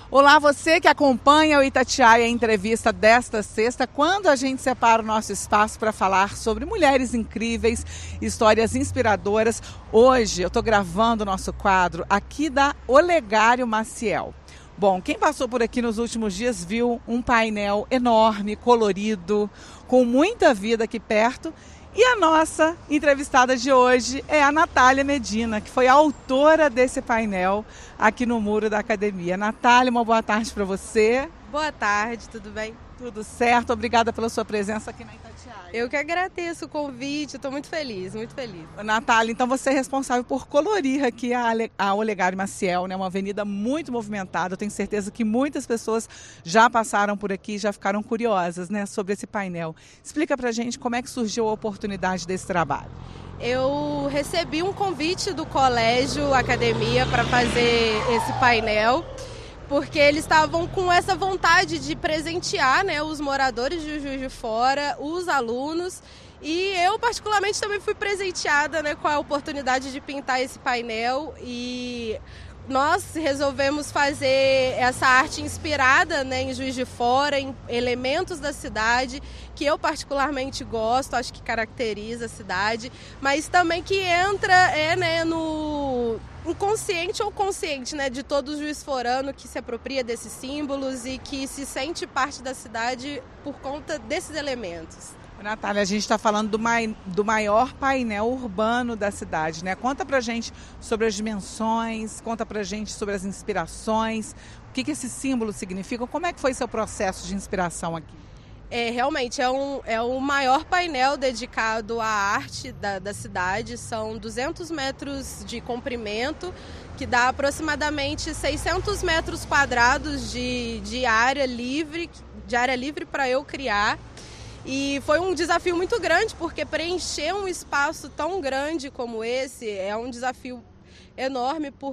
Olá, você que acompanha o Itatiaia Entrevista desta sexta, quando a gente separa o nosso espaço para falar sobre mulheres incríveis, histórias inspiradoras. Hoje eu estou gravando o nosso quadro aqui da Olegário Maciel. Bom, quem passou por aqui nos últimos dias viu um painel enorme, colorido, com muita vida aqui perto. E a nossa entrevistada de hoje é a Natália Medina, que foi a autora desse painel aqui no muro da academia. Natália, uma boa tarde para você. Boa tarde, tudo bem? Tudo certo, obrigada pela sua presença aqui na Itatiaia. Eu que agradeço o convite, estou muito feliz, muito feliz. Natália, então você é responsável por colorir aqui a Olegário Maciel, né? Uma avenida muito movimentada. Eu tenho certeza que muitas pessoas já passaram por aqui e já ficaram curiosas, né, sobre esse painel. Explica pra gente como é que surgiu a oportunidade desse trabalho. Eu recebi um convite do colégio, academia, para fazer esse painel, porque eles estavam com essa vontade de presentear, né, os moradores de Juiz de Fora, os alunos, e eu particularmente também fui presenteada, né, com a oportunidade de pintar esse painel, e nós resolvemos fazer essa arte inspirada, né, em Juiz de Fora, em elementos da cidade, que eu particularmente gosto, acho que caracteriza a cidade, mas também que entra né, no inconsciente ou consciente, né, de todo juiz forano que se apropria desses símbolos e que se sente parte da cidade por conta desses elementos. Natália, a gente está falando do maior painel urbano da cidade, né? Conta pra gente sobre as dimensões, conta pra gente sobre as inspirações, o que esses símbolos significam, como é que foi seu processo de inspiração aqui? Realmente é o maior painel dedicado à arte da cidade, são 200 metros de comprimento, que dá aproximadamente 600 metros quadrados de área livre para eu criar. E foi um desafio muito grande, porque preencher um espaço tão grande como esse é um desafio enorme por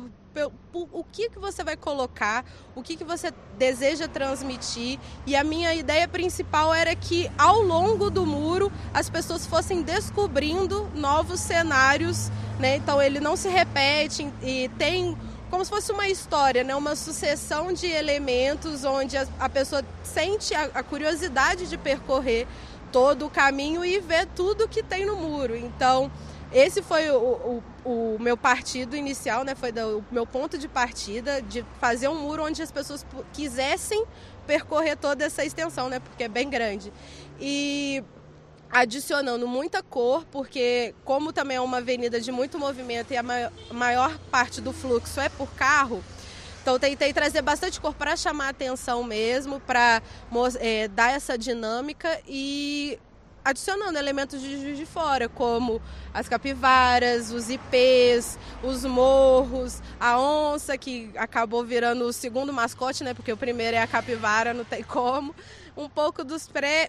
o que você vai colocar, o que você deseja transmitir. E a minha ideia principal era que ao longo do muro as pessoas fossem descobrindo novos cenários, né? Então ele não se repete e tem como se fosse uma história, né? Uma sucessão de elementos onde a pessoa sente a curiosidade de percorrer todo o caminho e ver tudo que tem no muro. Então, esse foi o meu partido inicial, né? Foi o meu ponto de partida, de fazer um muro onde as pessoas quisessem percorrer toda essa extensão, né? Porque é bem grande. E adicionando muita cor, porque como também é uma avenida de muito movimento e a maior parte do fluxo é por carro, então tentei trazer bastante cor para chamar a atenção mesmo, para dar essa dinâmica e adicionando elementos de Juiz de Fora, como as capivaras, os ipês, os morros, a onça, que acabou virando o segundo mascote, né? Porque o primeiro é a capivara, não tem como. Um pouco dos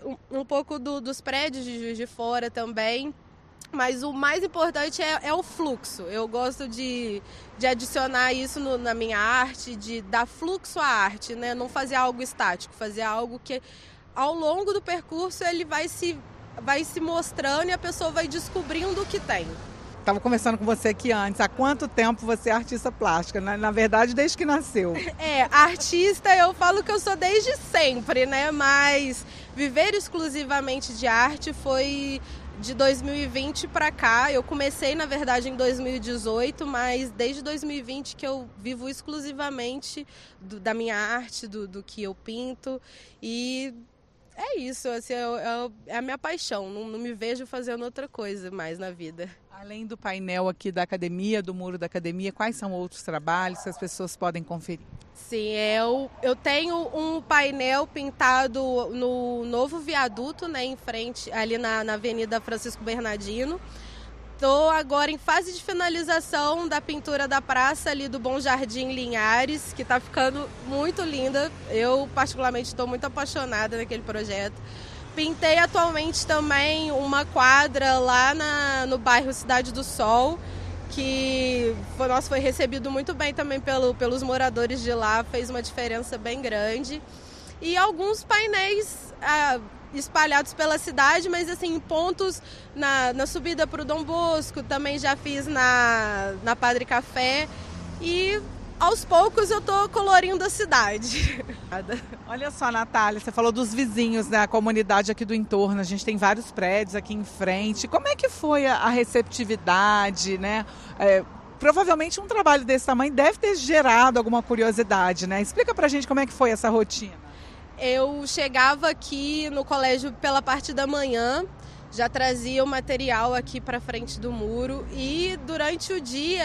prédios de Juiz de Fora também. Mas o mais importante é o fluxo. Eu gosto de adicionar isso na minha arte, de dar fluxo à arte, né? Não fazer algo estático, fazer algo que ao longo do percurso ele vai se mostrando e a pessoa vai descobrindo o que tem. Estava conversando com você aqui antes, há quanto tempo você é artista plástica? Na verdade, desde que nasceu. Artista eu falo que eu sou desde sempre, né? Mas viver exclusivamente de arte foi de 2020 para cá. Eu comecei, na verdade, em 2018, mas desde 2020 que eu vivo exclusivamente da minha arte, do que eu pinto. E é isso, assim, é a minha paixão. Não me vejo fazendo outra coisa mais na vida. Além do painel aqui da academia, do muro da academia, quais são outros trabalhos que as pessoas podem conferir? Sim, eu tenho um painel pintado no novo viaduto, né, em frente, ali na Avenida Francisco Bernardino. Estou agora em fase de finalização da pintura da praça ali do Bom Jardim Linhares, que está ficando muito linda. Eu, particularmente, estou muito apaixonada naquele projeto. Pintei atualmente também uma quadra lá no bairro Cidade do Sol, que foi recebido muito bem também pelos moradores de lá, fez uma diferença bem grande. E alguns painéis espalhados pela cidade, mas assim, em pontos na subida para o Dom Bosco, também já fiz na Padre Café. E Aos poucos eu tô colorindo a cidade. Olha só, Natália, você falou dos vizinhos, né? A comunidade aqui do entorno, a gente tem vários prédios aqui em frente. Como é que foi a receptividade, né? Provavelmente um trabalho desse tamanho deve ter gerado alguma curiosidade, né? Explica pra gente como é que foi essa rotina. Eu chegava aqui no colégio pela parte da manhã, já trazia o material aqui para frente do muro e durante o dia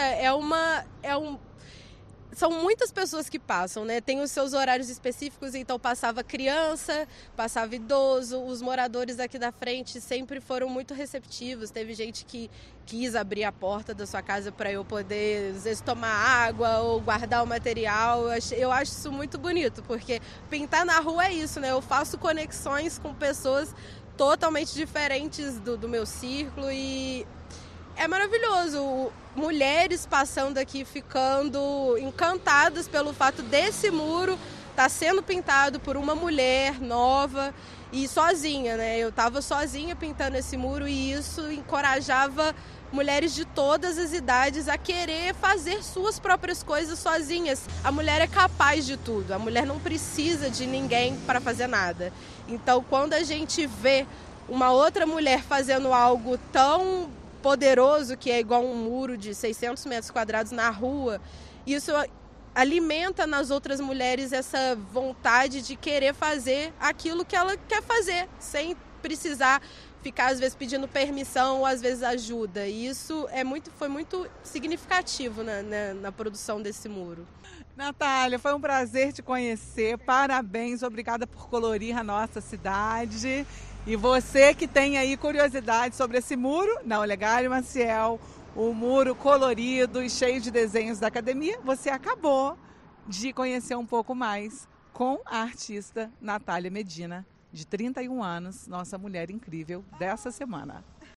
são muitas pessoas que passam, né? Tem os seus horários específicos, então passava criança, passava idoso, os moradores aqui da frente sempre foram muito receptivos. Teve gente que quis abrir a porta da sua casa para eu poder, às vezes, tomar água ou guardar o material. Eu acho isso muito bonito, porque pintar na rua é isso, né? Eu faço conexões com pessoas totalmente diferentes do meu círculo e é maravilhoso. Mulheres passando aqui ficando encantadas pelo fato desse muro estar sendo pintado por uma mulher nova e sozinha, né? Eu estava sozinha pintando esse muro e isso encorajava mulheres de todas as idades a querer fazer suas próprias coisas sozinhas. A mulher é capaz de tudo, a mulher não precisa de ninguém para fazer nada. Então, quando a gente vê uma outra mulher fazendo algo tão poderoso, que é igual um muro de 600 metros quadrados na rua, isso alimenta nas outras mulheres essa vontade de querer fazer aquilo que ela quer fazer, sem precisar ficar, às vezes, pedindo permissão ou, às vezes, ajuda. E isso foi muito significativo na produção desse muro. Natália, foi um prazer te conhecer. Parabéns, obrigada por colorir a nossa cidade. E você que tem aí curiosidade sobre esse muro, na Olegário Maciel, o muro colorido e cheio de desenhos da academia, você acabou de conhecer um pouco mais com a artista Natália Medina, de 31 anos, nossa mulher incrível dessa semana.